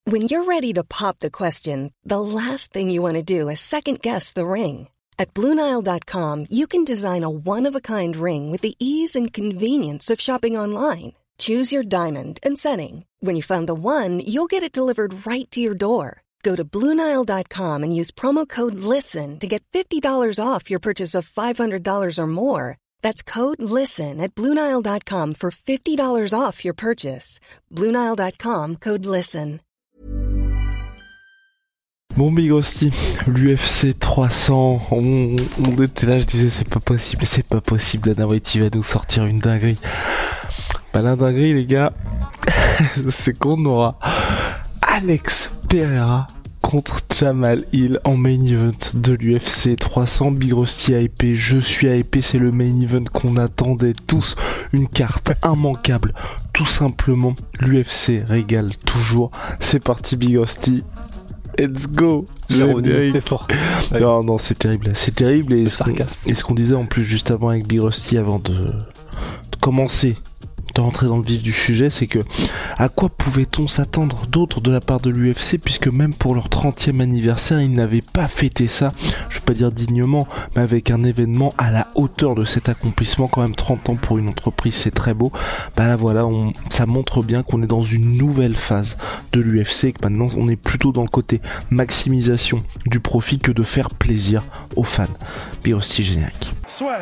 When you're ready to pop the question, the last thing you want to do is second-guess the ring. At BlueNile.com, you can design a one-of-a-kind ring with the ease and convenience of shopping online. Choose your diamond and setting. When you find the one, you'll get it delivered right to your door. Go to BlueNile.com and use promo code LISTEN to get $50 off your purchase of $500 or more. That's code LISTEN at BlueNile.com for $50 off your purchase. BlueNile.com, code LISTEN. Bon Big Rusty, l'UFC 300, on était là, je disais c'est pas possible, Dana White il va nous sortir une dinguerie. Bah la dinguerie les gars, c'est qu'on aura Alex Pereira contre Jamal Hill en main event de l'UFC 300. Big Rusty hypé, je suis hypé, c'est le main event qu'on attendait tous, une carte immanquable, tout simplement, l'UFC régale toujours. C'est parti Big Rusty. Let's go! L'ironie est forte. Non, c'est terrible. Et ce qu'on disait en plus juste avant avec Big Rusty, avant de commencer, de rentrer dans le vif du sujet, c'est que à quoi pouvait-on s'attendre d'autre de la part de l'UFC, puisque même pour leur 30e anniversaire, ils n'avaient pas fêté ça, je vais pas dire dignement, mais avec un événement à la hauteur de cet accomplissement. Quand même 30 ans pour une entreprise, c'est très beau. Bah là voilà, ça montre bien qu'on est dans une nouvelle phase de l'UFC, que maintenant on est plutôt dans le côté maximisation du profit que de faire plaisir aux fans. Big Rusty générique. Soit.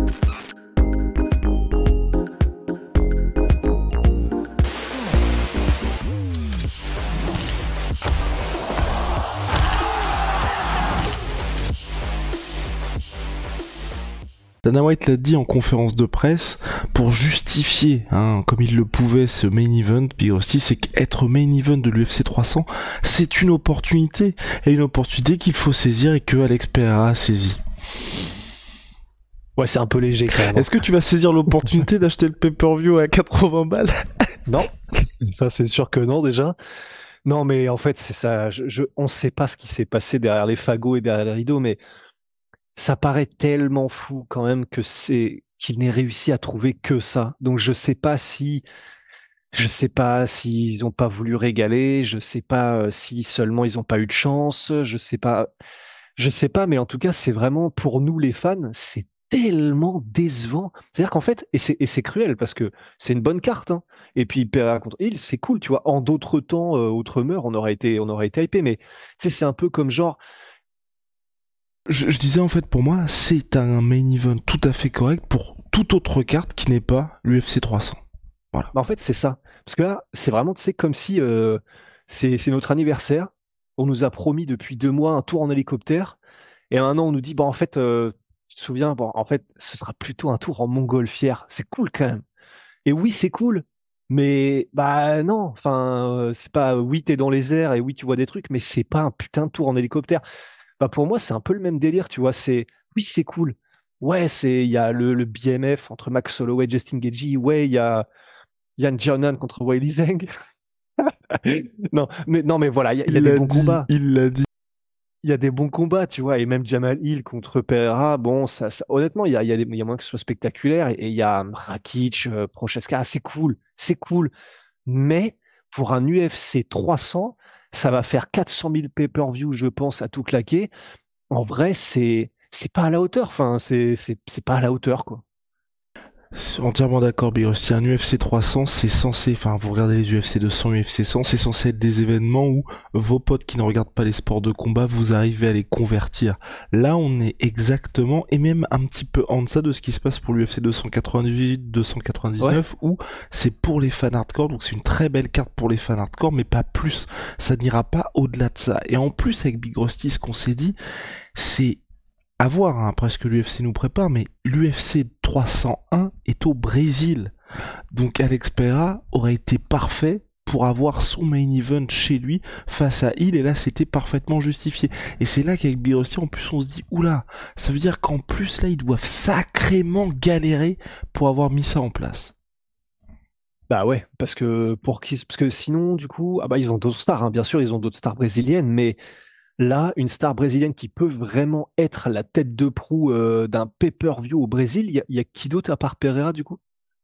Dana White l'a dit en conférence de presse, pour justifier, comme il le pouvait, ce main event, Big Rusty, c'est qu'être main event de l'UFC 300, c'est une opportunité, et une opportunité qu'il faut saisir et que Alex Pereira a saisi. Ouais, c'est un peu léger quand même. Est-ce que tu vas saisir l'opportunité d'acheter le pay-per-view à 80 balles? Non, ça c'est sûr que non déjà. Non, mais en fait c'est ça. On sait pas ce qui s'est passé derrière les fagots et derrière les rideaux, mais ça paraît tellement fou quand même qu'il n'ait réussi à trouver que ça. Donc je sais pas s'ils ont pas voulu régaler, je sais pas si seulement ils ont pas eu de chance, je sais pas, mais en tout cas c'est vraiment pour nous les fans, c'est tellement décevant. C'est-à-dire qu'en fait, et c'est cruel parce que c'est une bonne carte, hein. Et puis Pereira contre Hill, c'est cool, tu vois. En d'autres temps, autre meurt, on aurait été hypé, mais tu sais, c'est un peu comme genre. Je disais en fait pour moi, c'est un main event tout à fait correct pour toute autre carte qui n'est pas l'UFC 300. Voilà. Bah en fait, c'est ça. Parce que là, c'est vraiment, tu sais, comme si c'est notre anniversaire. On nous a promis depuis 2 mois un tour en hélicoptère. Et maintenant, on nous dit, bon, en fait, tu te souviens, bon, en fait, ce sera plutôt un tour en montgolfière. C'est cool quand même. Et oui, c'est cool. Mais, bah non, enfin, c'est pas, oui, t'es dans les airs et oui, tu vois des trucs, mais c'est pas un putain de tour en hélicoptère. Bah pour moi, c'est un peu le même délire, tu vois. Oui, c'est cool. Ouais, il y a le BMF entre Max Holloway et Justin Gaethje. Ouais, il y a Yan Xiaonan contre Weili Zhang. Non, mais voilà, il y a des bons combats. Il l'a dit. Il y a des bons combats, tu vois. Et même Jamal Hill contre Pereira, bon, honnêtement, il y a moins que ce soit spectaculaire. Et il y a Rakic, Prochaska, c'est cool. Mais pour un UFC 300, ça va faire 400 000 pay-per-view, je pense, à tout claquer. En vrai, c'est pas à la hauteur. Enfin, c'est pas à la hauteur, quoi. Entièrement d'accord, Big Rusty. Un UFC 300, c'est censé, vous regardez les UFC 200, UFC 100, c'est censé être des événements où vos potes qui ne regardent pas les sports de combat, vous arrivez à les convertir. Là, on est exactement, et même un petit peu en deçà de ce qui se passe pour l'UFC 298, 299, ouais. Où c'est pour les fans hardcore, donc c'est une très belle carte pour les fans hardcore, mais pas plus. Ça n'ira pas au-delà de ça. Et en plus, avec Big Rusty, ce qu'on s'est dit, c'est à voir, après ce que l'UFC nous prépare, mais l'UFC 301 est au Brésil. Donc Alex Pereira aurait été parfait pour avoir son main event chez lui face à Hill, et là c'était parfaitement justifié. Et c'est là qu'avec Big Rusty, en plus on se dit, oula, ça veut dire qu'en plus là ils doivent sacrément galérer pour avoir mis ça en place. Bah ouais, parce que sinon du coup, ils ont d'autres stars, hein. Bien sûr ils ont d'autres stars brésiliennes, mais là, une star brésilienne qui peut vraiment être la tête de proue d'un pay-per-view au Brésil, il y a qui d'autre à part Pereira du coup?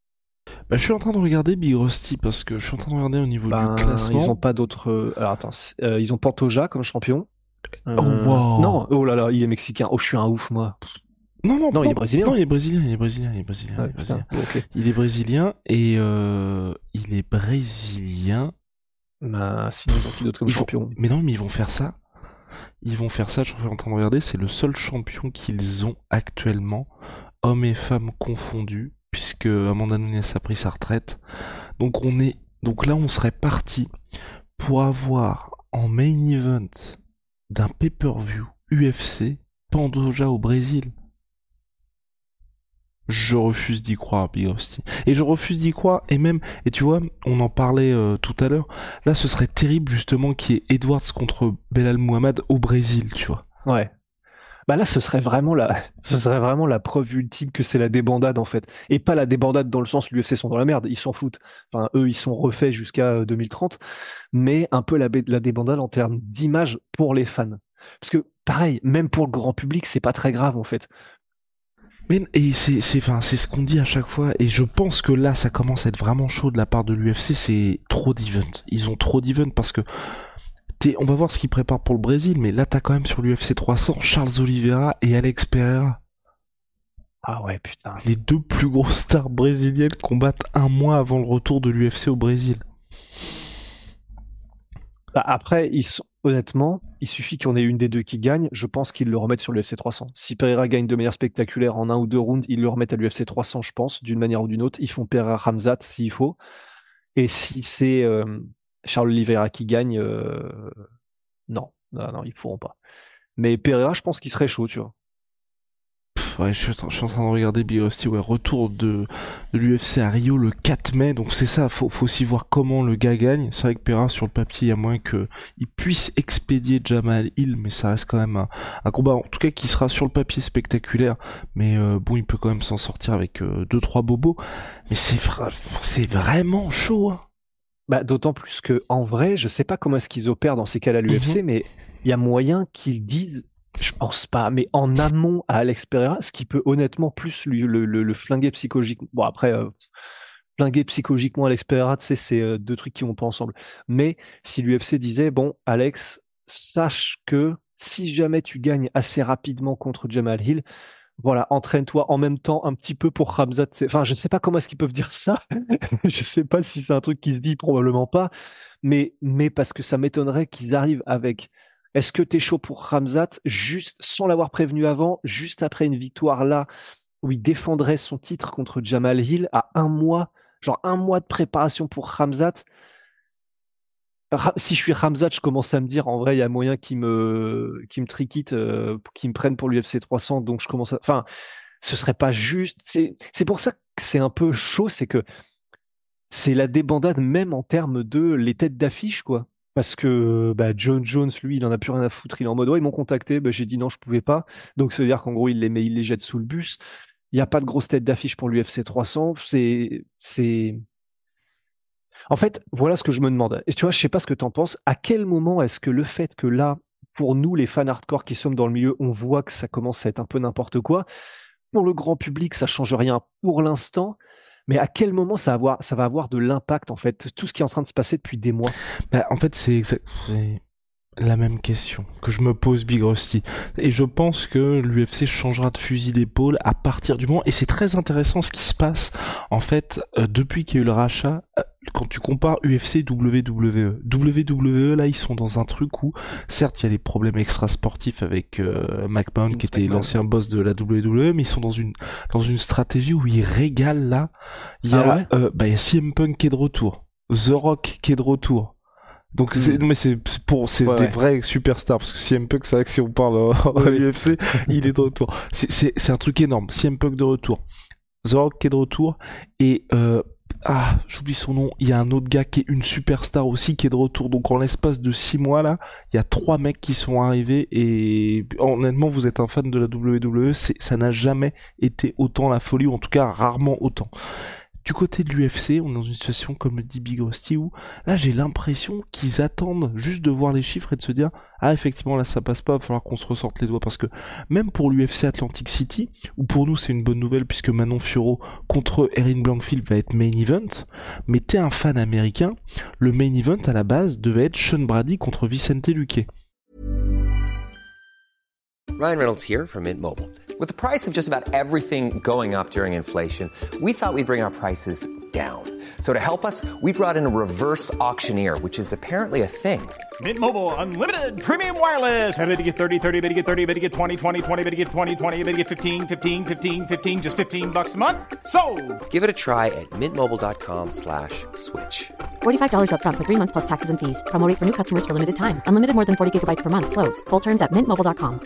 Bah, je suis en train de regarder Big Rusty parce que je suis en train de regarder au niveau du classement. Ils ont pas d'autres. Alors attends, ils ont Pantoja comme champion. Oh wow. Non, oh là là, il est mexicain. Oh, je suis un ouf moi. Non, il est brésilien. Non, il est brésilien. Il est brésilien et il est brésilien. Bah, sinon ils ont qui d'autre comme champion? Mais non, mais ils vont faire ça. Je suis en train de regarder, c'est le seul champion qu'ils ont actuellement, hommes et femmes confondus, puisque Amanda Nunes a pris sa retraite. Donc là, on serait parti pour avoir en main event d'un pay-per-view UFC Pantoja au Brésil. Je refuse d'y croire, Big Rusty. Et je refuse d'y croire, et tu vois, on en parlait tout à l'heure, là ce serait terrible justement qu'il y ait Edwards contre Belal Muhammad au Brésil, tu vois. Ouais. Bah là, ce serait vraiment la preuve ultime que c'est la débandade en fait. Et pas la débandade dans le sens l'UFC sont dans la merde, ils s'en foutent. Enfin, eux, ils sont refaits jusqu'à 2030, mais un peu la débandade en termes d'image pour les fans. Parce que pareil, même pour le grand public, c'est pas très grave en fait. Mais c'est ce qu'on dit à chaque fois, et je pense que là ça commence à être vraiment chaud de la part de l'UFC, c'est trop d'events. Ils ont trop d'events parce que on va voir ce qu'ils préparent pour le Brésil, mais là t'as quand même sur l'UFC 300 Charles Oliveira et Alex Pereira. Ah ouais, putain. Les deux plus grosses stars brésiliennes combattent un mois avant le retour de l'UFC au Brésil. Bah après, honnêtement, il suffit qu'il y en ait une des deux qui gagne. Je pense qu'ils le remettent sur l'UFC 300. Si Pereira gagne de manière spectaculaire en 1 ou 2 rounds, ils le remettent à l'UFC 300, je pense, d'une manière ou d'une autre. Ils font Pereira Khamzat s'il faut. Et si c'est Charles Oliveira qui gagne, non, ils pourront pas. Mais Pereira, je pense qu'il serait chaud, tu vois. Ouais, je suis en train de regarder Big Rusty, ouais, retour de l'UFC à Rio le 4 mai, donc c'est ça, faut aussi voir comment le gars gagne. C'est vrai que Pereira, sur le papier, il y a moins qu'il puisse expédier Jamal Hill, mais ça reste quand même un combat, en tout cas, qui sera sur le papier spectaculaire, mais bon, il peut quand même s'en sortir avec 2-3 bobos, mais c'est vraiment chaud, hein. Bah, d'autant plus que en vrai, je sais pas comment est-ce qu'ils opèrent dans ces cas-là l'UFC, mais il y a moyen qu'ils disent, je pense pas, mais en amont à Alex Pereira, ce qui peut honnêtement plus le flinguer psychologiquement. Bon après, flinguer psychologiquement Alex Pereira, tu sais, c'est deux trucs qui vont pas ensemble. Mais si l'UFC disait, bon, Alex, sache que si jamais tu gagnes assez rapidement contre Jamal Hill, voilà, entraîne-toi en même temps un petit peu pour Khamzat. Enfin, je sais pas comment est-ce qu'ils peuvent dire ça. Je sais pas si c'est un truc qui se dit, probablement pas. Mais parce que ça m'étonnerait qu'ils arrivent avec. Est-ce que t'es chaud pour Khamzat juste sans l'avoir prévenu avant, juste après une victoire là où il défendrait son titre contre Jamal Hill à 1 mois, genre 1 mois de préparation pour Khamzat. Si je suis Khamzat, je commence à me dire en vrai il y a moyen qu'ils me triquitent, qu'ils me prennent pour l'UFC 300, donc je commence à. Enfin, ce serait pas juste. C'est pour ça que c'est un peu chaud, c'est que c'est la débandade même en termes de les têtes d'affiche, quoi. Parce que bah, John Jones, lui, il en a plus rien à foutre. Il est en mode, ouais, ils m'ont contacté, bah, j'ai dit non, je pouvais pas. Donc, ça veut dire qu'en gros, il les jette sous le bus. Il n'y a pas de grosse tête d'affiche pour l'UFC 300. En fait, voilà ce que je me demande. Et tu vois, je sais pas ce que tu en penses. À quel moment est-ce que le fait que là, pour nous, les fans hardcore qui sommes dans le milieu, on voit que ça commence à être un peu n'importe quoi. Pour le grand public, ça change rien pour l'instant. Mais à quel moment ça va avoir de l'impact, en fait, tout ce qui est en train de se passer depuis des mois? Bah, en fait, c'est la même question que je me pose, Big Rusty. Et je pense que l'UFC changera de fusil d'épaule à partir du moment, et c'est très intéressant ce qui se passe, en fait, depuis qu'il y a eu le rachat, quand tu compares UFC WWE. WWE, là, ils sont dans un truc où, certes, il y a les problèmes extra-sportifs avec McMahon, qui était l'ancien boss de la WWE, mais ils sont dans une stratégie où ils régalent, là. Il y a il y a CM Punk qui est de retour. The Rock qui est de retour. Donc c'est des vrais superstars, parce que CM Punk, c'est vrai que si on parle à l'UFC, il est de retour. C'est un truc énorme. CM Punk de retour, The Rock qui est de retour, et j'oublie son nom. Il y a un autre gars qui est une superstar aussi qui est de retour. Donc en l'espace de 6 mois là, il y a 3 mecs qui sont arrivés, et honnêtement, vous êtes un fan de la WWE, ça n'a jamais été autant la folie, ou en tout cas rarement autant. du côté de l'UFC, on est dans une situation, comme le dit Big Rusty, où là j'ai l'impression qu'ils attendent juste de voir les chiffres et de se dire ah effectivement là ça passe pas, il va falloir qu'on se ressorte les doigts, parce que même pour l'UFC Atlantic City, où pour nous c'est une bonne nouvelle puisque Manon Fiorot contre Erin Blankfield va être main event, mais t'es un fan américain, le main event à la base devait être Sean Brady contre Vicente Luque. Ryan Reynolds here from Mint Mobile. With the price of just about everything going up during inflation, we thought we'd bring our prices down. So to help us, we brought in a reverse auctioneer, which is apparently a thing. Mint Mobile Unlimited Premium Wireless. How to get 30, 30, bit to get 30, bit to get 20, 20, 20, bit to get 20, 20, bit to get 15, 15, 15, 15, just $15 a month? Sold! Give it a try at mintmobile.com/switch. $45 up front for 3 months plus taxes and fees. Promo rate for new customers for limited time. Unlimited more than 40 gigabytes per month. Slows full terms at mintmobile.com.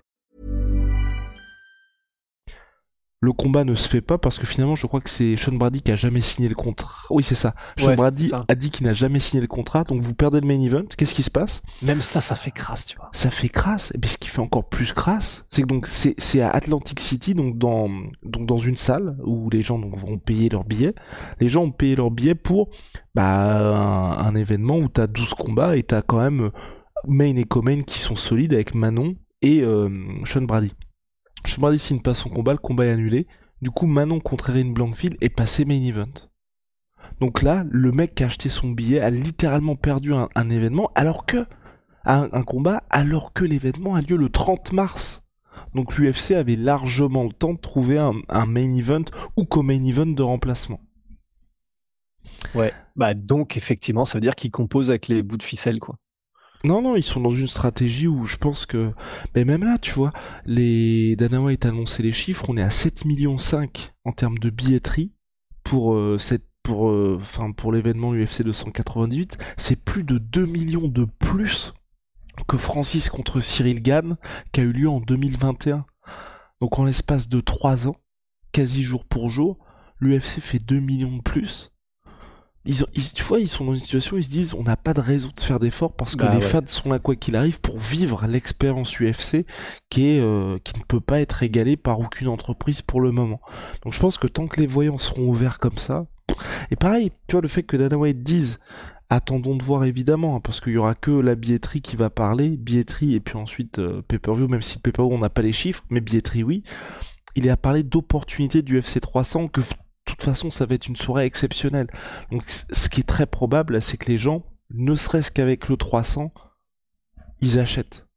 Le combat ne se fait pas parce que finalement je crois que c'est Sean Brady qui a jamais signé le contrat. Oui c'est ça. Sean Brady a dit qu'il n'a jamais signé le contrat, donc vous perdez le main event. Qu'est-ce qui se passe ? Même ça fait crasse, tu vois. Ça fait crasse. Et bien ce qui fait encore plus crasse, c'est que donc c'est à Atlantic City, donc dans une salle où les gens donc vont payer leur billet. Les gens ont payé leur billet pour un événement où t'as 12 combats et t'as quand même main et co-main qui sont solides avec Manon et Sean Brady. Sean Brady signe pas son combat, le combat est annulé. Du coup, Manon contre Erin Blankfield est passé main event. Donc là, le mec qui a acheté son billet a littéralement perdu un événement, alors que un combat, alors que l'événement a lieu le 30 mars. Donc l'UFC avait largement le temps de trouver un main event ou co-main event de remplacement. Ouais, donc effectivement, ça veut dire qu'ils composent avec les bouts de ficelle, quoi. Non, ils sont dans une stratégie où je pense que... Mais même là, tu vois, Dana White a annoncé les chiffres, on est à 7,5 millions en termes de billetterie pour l'événement UFC 298. C'est plus de 2 millions de plus que Francis contre Cyril Gane, qui a eu lieu en 2021. Donc en l'espace de 3 ans, quasi jour pour jour, l'UFC fait 2 millions de plus. Tu vois, ils sont dans une situation où ils se disent on n'a pas de raison de faire d'efforts parce que les fans sont là quoi qu'il arrive pour vivre l'expérience UFC qui ne peut pas être égalée par aucune entreprise pour le moment. Donc je pense que tant que les voyants seront ouverts comme ça, et pareil, tu vois, le fait que Dana White dise attendons de voir évidemment, parce qu'il y aura que la billetterie qui va parler, billetterie et puis ensuite pay-per-view, même si le pay-per-view on n'a pas les chiffres, mais billetterie oui, il a parlé d'opportunités du UFC 300 que de toute façon, ça va être une soirée exceptionnelle. Donc, ce qui est très probable, c'est que les gens, ne serait-ce qu'avec le 300, ils achètent.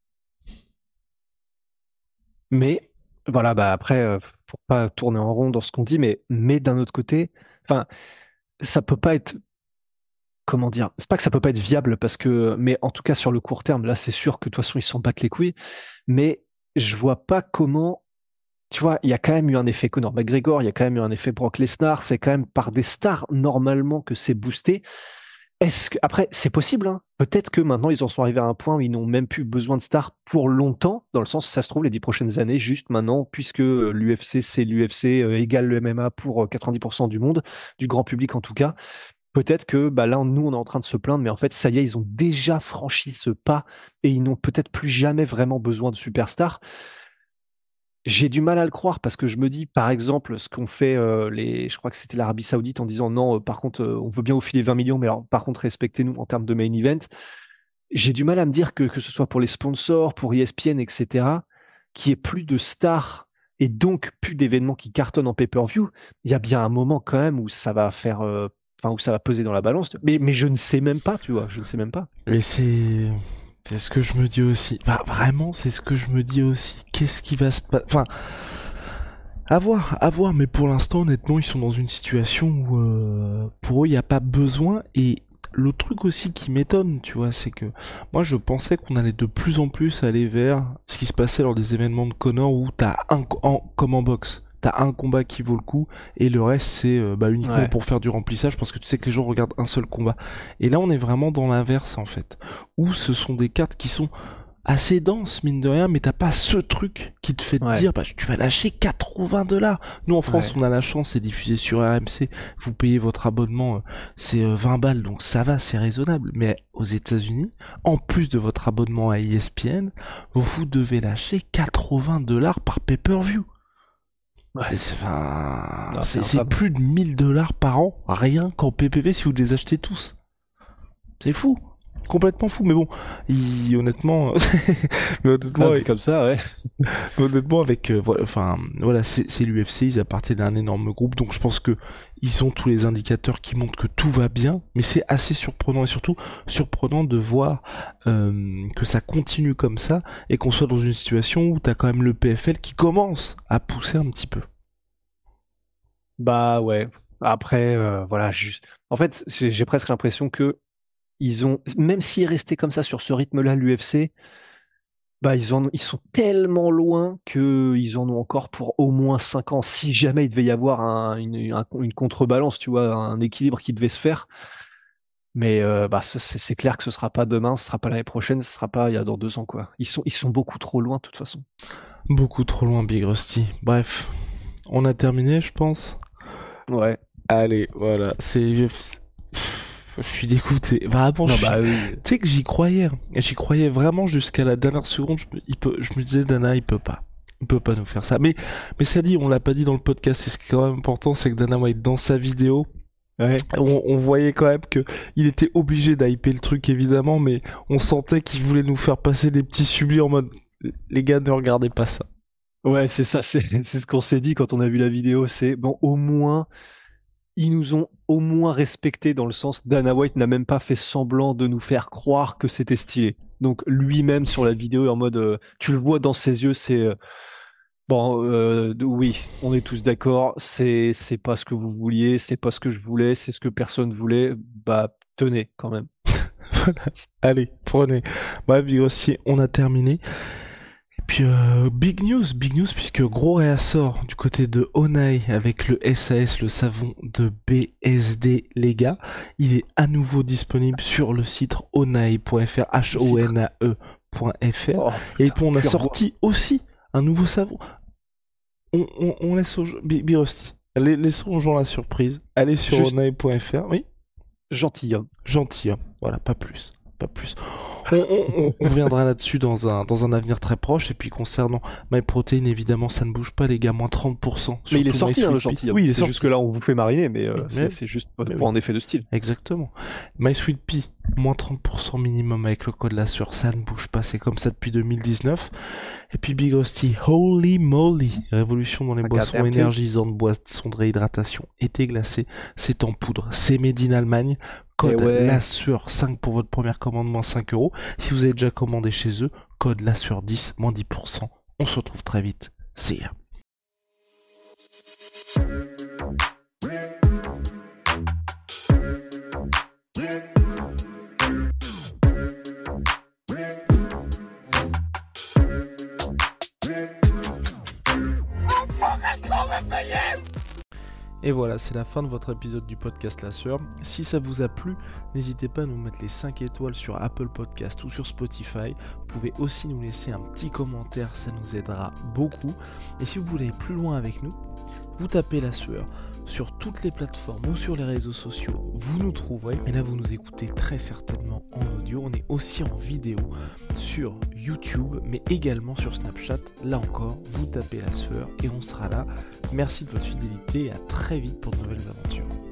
Mais, voilà, après, pour pas tourner en rond dans ce qu'on dit, mais d'un autre côté, ça peut pas être, comment dire, c'est pas que ça peut pas être viable mais en tout cas, sur le court terme, là, c'est sûr que de toute façon, ils s'en battent les couilles, mais je vois pas comment. Tu vois, il y a quand même eu un effet Conor McGregor, il y a quand même eu un effet Brock Lesnar, c'est quand même par des stars normalement que c'est boosté. Après, c'est possible, hein. Peut-être que maintenant ils en sont arrivés à un point où ils n'ont même plus besoin de stars pour longtemps, dans le sens, ça se trouve, les 10 prochaines années, juste maintenant, puisque l'UFC, c'est l'UFC égale le MMA pour 90% du monde, du grand public en tout cas. Peut-être que là, nous, on est en train de se plaindre, mais en fait, ça y est, ils ont déjà franchi ce pas et ils n'ont peut-être plus jamais vraiment besoin de superstars. J'ai du mal à le croire parce que je me dis, par exemple, ce qu'ont fait je crois que c'était l'Arabie Saoudite en disant non, par contre, on veut bien vous filer 20 millions, mais alors, par contre, respectez-nous en termes de main event. J'ai du mal à me dire que ce soit pour les sponsors, pour ESPN, etc., qu'il n'y ait plus de stars et donc plus d'événements qui cartonnent en pay-per-view. Il y a bien un moment quand même où ça va faire, où ça va peser dans la balance. Mais je ne sais même pas, tu vois, je ne sais même pas. Mais c'est ce que je me dis aussi. Vraiment, c'est ce que je me dis aussi. Qu'est-ce qui va se passer ? À voir. Mais pour l'instant, honnêtement, ils sont dans une situation où, pour eux, il n'y a pas besoin. Et le truc aussi qui m'étonne, tu vois, c'est que moi, je pensais qu'on allait de plus en plus aller vers ce qui se passait lors des événements de Conor où t'as comme en boxe. T'as un combat qui vaut le coup et le reste c'est uniquement pour faire du remplissage parce que tu sais que les gens regardent un seul combat. Et là on est vraiment dans l'inverse en fait, où ce sont des cartes qui sont assez denses mine de rien, mais t'as pas ce truc qui te fait te dire tu vas lâcher $80. Nous en France on a la chance, c'est diffusé sur RMC, vous payez votre abonnement, c'est 20 balles donc ça va, c'est raisonnable. Mais aux États-Unis, en plus de votre abonnement à ESPN, vous devez lâcher $80 par pay-per-view. Ouais. C'est plus de $1000 par an, rien qu'en PPV si vous les achetez tous. C'est fou. Complètement fou, mais bon, honnêtement, C'est comme ça, ouais. honnêtement, avec, voilà, c'est l'UFC, ils appartiennent à un énorme groupe, donc je pense que ils ont tous les indicateurs qui montrent que tout va bien, mais c'est assez surprenant et surtout surprenant de voir que ça continue comme ça et qu'on soit dans une situation où t'as quand même le PFL qui commence à pousser un petit peu. Bah ouais. Après, voilà, juste. En fait, j'ai presque l'impression que même s'il est resté comme ça sur ce rythme-là, l'UFC, bah ils sont tellement loin qu'ils en ont encore pour au moins 5 ans. Si jamais il devait y avoir une contrebalance, tu vois, un équilibre qui devait se faire. Mais bah c'est clair que ce sera pas demain, ce sera pas l'année prochaine, ce sera pas il y a dans 2 ans, quoi. Ils sont beaucoup trop loin de toute façon. Beaucoup trop loin, Big Rusty. Bref, on a terminé, je pense. Ouais. Allez, voilà, c'est... Je suis dégoûté. Vraiment, oui. Tu sais que j'y croyais. J'y croyais vraiment jusqu'à la dernière seconde. Je me disais, Dana, il peut pas. Il peut pas nous faire ça. Mais ça dit, on l'a pas dit dans le podcast. Et ce qui est quand même important, c'est que Dana White, dans sa vidéo, ouais. on voyait quand même que il était obligé d'hyper le truc, évidemment, mais on sentait qu'il voulait nous faire passer des petits sublis en mode, les gars, ne regardez pas ça. Ouais, c'est ça. C'est ce qu'on s'est dit quand on a vu la vidéo. C'est bon, au moins. Ils nous ont au moins respecté dans le sens Dana White n'a même pas fait semblant de nous faire croire que c'était stylé. Donc lui-même sur la vidéo est en mode, tu le vois dans ses yeux, c'est oui, on est tous d'accord, c'est pas ce que vous vouliez, c'est pas ce que je voulais, c'est ce que personne voulait. Bah tenez quand même. Voilà. Allez, prenez. Bah Big Rusty, on a terminé. Et puis big news puisque gros réassort du côté de Honai avec le SAS, le savon de BSD les gars. Il est à nouveau disponible sur le site honai.fr, honae.fr. Oh, et puis on a sorti aussi un nouveau savon. On laisse aux gens, Big Rusty, laissons aux gens la surprise. Allez sur honai.fr, oui. Gentilhomme, voilà, pas plus. On reviendra là-dessus dans un avenir très proche. Et puis concernant MyProtein, évidemment, ça ne bouge pas, les gars, moins 30%. Mais il est sorti, le gentilhomme. Oui, il est sorti. Jusque là, on vous fait mariner, mais c'est juste pour un effet de style. Exactement. MySweetPea, moins 30% minimum avec le code LASSURE, ça ne bouge pas, c'est comme ça depuis 2019. Et puis Big Rusty, holy moly, révolution dans les boissons énergisantes, boissons de réhydratation, été glacé, c'est en poudre, c'est made in Allemagne. Code LASSURE 5 pour votre première commande, moins 5€. Si vous avez déjà commandé chez eux, code LASSURE 10, moins 10%. On se retrouve très vite. See ya. Et voilà, c'est la fin de votre épisode du podcast LASSURE. Si ça vous a plu, n'hésitez pas à nous mettre les 5 étoiles sur Apple Podcast ou sur Spotify. Vous pouvez aussi nous laisser un petit commentaire, ça nous aidera beaucoup. Et si vous voulez aller plus loin avec nous, vous tapez LASSURE sur toutes les plateformes ou sur les réseaux sociaux, vous nous trouverez. Et là, vous nous écoutez très certainement en audio. On est aussi en vidéo sur YouTube, mais également sur Snapchat. Là encore, vous tapez LASSURE et on sera là. Merci de votre fidélité et à très vite pour de nouvelles aventures.